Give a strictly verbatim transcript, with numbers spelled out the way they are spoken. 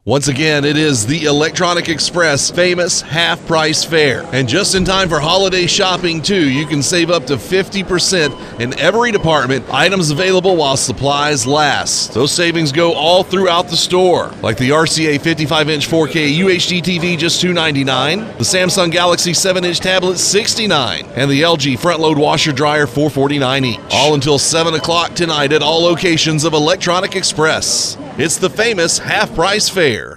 Once again, it is the Electronic Express famous half-price fair. And just in time for holiday shopping, too, you can save up to fifty percent in every department. Items available while supplies last. Those savings go all throughout the store, like the R C A fifty-five inch four K U H D T V just two ninety-nine, the Samsung Galaxy seven inch tablet sixty-nine, and the L G front-load washer-dryer four forty-nine each. All until seven o'clock tonight at all locations of Electronic Express. It's the famous half-price fair.